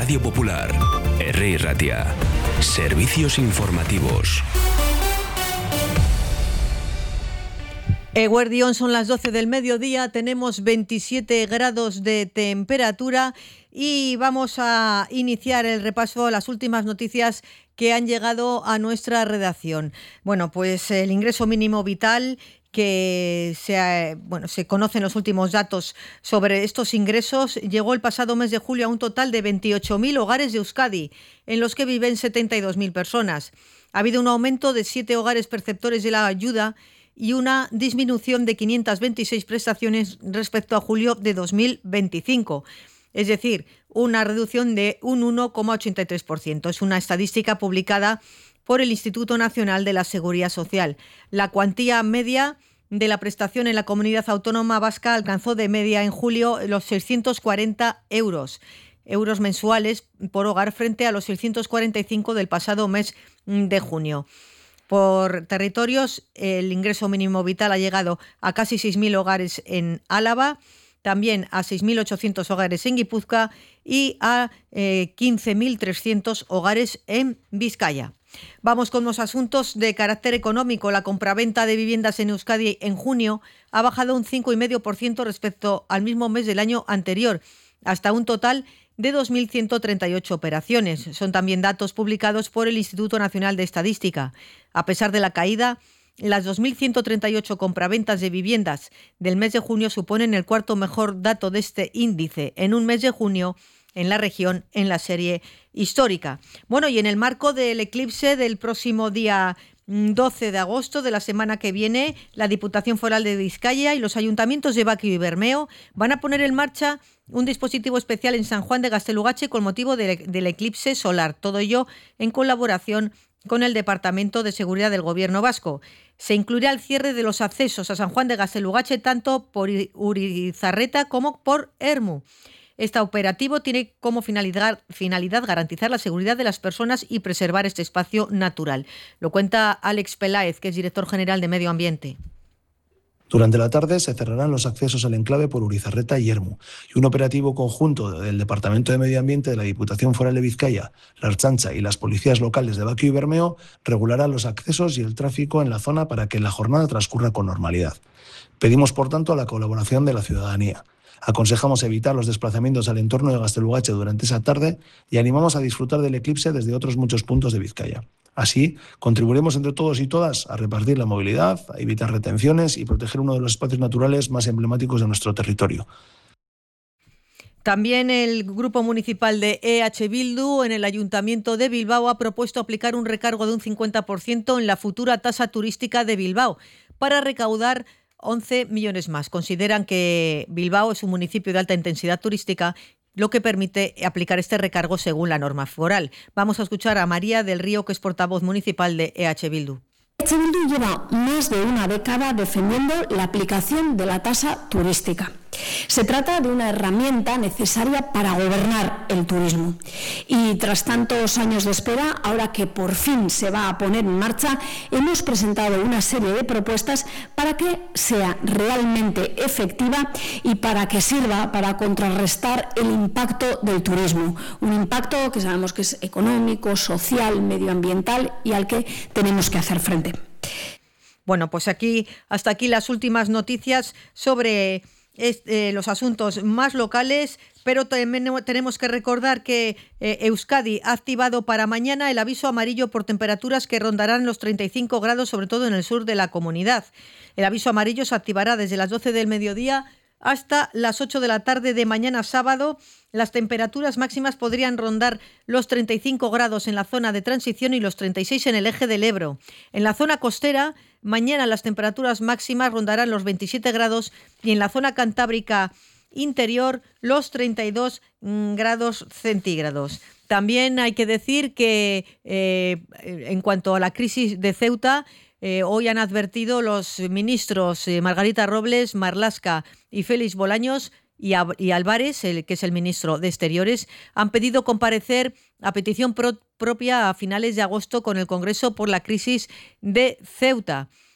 Radio Popular, Herri Ratia. Servicios informativos. Eguerdión, son las 12 del mediodía, tenemos 27 grados de temperatura y vamos a iniciar el repaso a las últimas noticias que han llegado a nuestra redacción. Bueno, pues el ingreso mínimo vital, que se conocen los últimos datos sobre estos ingresos, llegó el pasado mes de julio a un total de 28.000 hogares de Euskadi, en los que viven 72.000 personas. Ha habido un aumento de 7 hogares perceptores de la ayuda y una disminución de 526 prestaciones respecto a julio de 2025. Es decir, una reducción de un 1,83%. Es una estadística publicada por el Instituto Nacional de la Seguridad Social. La cuantía media de la prestación en la comunidad autónoma vasca alcanzó de media en julio los 640 euros mensuales por hogar frente a los 645 del pasado mes de junio. Por territorios, el ingreso mínimo vital ha llegado a casi 6.000 hogares en Álava, también a 6.800 hogares en Guipúzcoa y a 15.300 hogares en Vizcaya. Vamos con los asuntos de carácter económico. La compraventa de viviendas en Euskadi en junio ha bajado un 5,5% respecto al mismo mes del año anterior, hasta un total de 2.138 operaciones. Son también datos publicados por el Instituto Nacional de Estadística. A pesar de la caída, las 2.138 compraventas de viviendas del mes de junio suponen el cuarto mejor dato de este índice en un mes de junio en la región en la serie histórica. Bueno, y en el marco del eclipse del próximo día 12 de agosto de la semana que viene, la Diputación Foral de Vizcaya y los ayuntamientos de Baquio y Bermeo van a poner en marcha un dispositivo especial en San Juan de Gaztelugatxe con motivo del eclipse solar. Todo ello en colaboración con el Departamento de Seguridad del Gobierno vasco. Se incluirá el cierre de los accesos a San Juan de Gaztelugatxe tanto por Urizarreta como por Ermu. Este operativo tiene como finalidad garantizar la seguridad de las personas y preservar este espacio natural. Lo cuenta Alex Peláez, que es director general de Medio Ambiente. Durante la tarde se cerrarán los accesos al enclave por Urizarreta y Ermu, y un operativo conjunto del Departamento de Medio Ambiente de la Diputación Foral de Vizcaya, la Ertzaintza y las policías locales de Baquio y Bermeo regulará los accesos y el tráfico en la zona para que la jornada transcurra con normalidad. Pedimos, por tanto, la colaboración de la ciudadanía. Aconsejamos evitar los desplazamientos al entorno de Gaztelugatxe durante esa tarde y animamos a disfrutar del eclipse desde otros muchos puntos de Vizcaya. Así, contribuiremos entre todos y todas a repartir la movilidad, a evitar retenciones y proteger uno de los espacios naturales más emblemáticos de nuestro territorio. También el Grupo Municipal de EH Bildu en el Ayuntamiento de Bilbao ha propuesto aplicar un recargo de un 50% en la futura tasa turística de Bilbao para recaudar 11 millones más. Consideran que Bilbao es un municipio de alta intensidad turística, lo que permite aplicar este recargo según la norma foral. Vamos a escuchar a María del Río, que es portavoz municipal de EH Bildu. EH Bildu lleva más de una década defendiendo la aplicación de la tasa turística. Se trata de una herramienta necesaria para gobernar el turismo. Y tras tantos años de espera, ahora que por fin se va a poner en marcha, hemos presentado una serie de propuestas para que sea realmente efectiva y para que sirva para contrarrestar el impacto del turismo. Un impacto que sabemos que es económico, social, medioambiental y al que tenemos que hacer frente. Bueno, pues hasta aquí las últimas noticias sobre los asuntos más locales, pero también tenemos que recordar que Euskadi ha activado para mañana el aviso amarillo por temperaturas que rondarán los 35 grados, sobre todo en el sur de la comunidad. El aviso amarillo se activará desde las 12 del mediodía hasta las 8 de la tarde de mañana sábado. Las temperaturas máximas podrían rondar los 35 grados en la zona de transición y los 36 en el eje del Ebro. En la zona costera, mañana las temperaturas máximas rondarán los 27 grados y en la zona cantábrica interior los 32 grados centígrados. También hay que decir que en cuanto a la crisis de Ceuta, hoy han advertido los ministros Margarita Robles, Marlaska y Félix Bolaños y Álvarez, que es el ministro de Exteriores, han pedido comparecer a petición propia a finales de agosto con el Congreso por la crisis de Ceuta.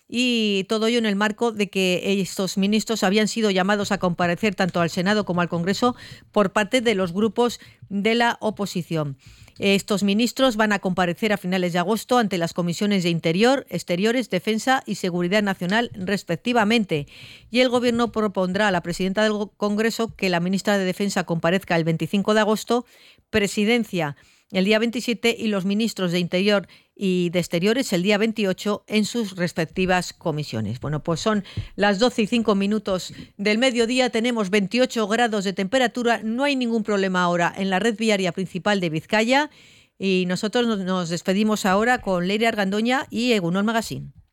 y todo ello en el marco de que estos ministros habían sido llamados a comparecer tanto al Senado como al Congreso por parte de los grupos de la oposición. Estos ministros van a comparecer a finales de agosto ante las comisiones de Interior, Exteriores, Defensa y Seguridad Nacional, respectivamente. Y el Gobierno propondrá a la presidenta del Congreso que la ministra de Defensa comparezca el 25 de agosto, Presidencia el día 27 y los ministros de Interior y de Exteriores el día 28 en sus respectivas comisiones. Bueno, pues son las 12:05 del mediodía, tenemos 28 grados de temperatura, no hay ningún problema ahora en la red viaria principal de Vizcaya y nosotros nos despedimos ahora con Leire Argandoña y Egunon Magazine.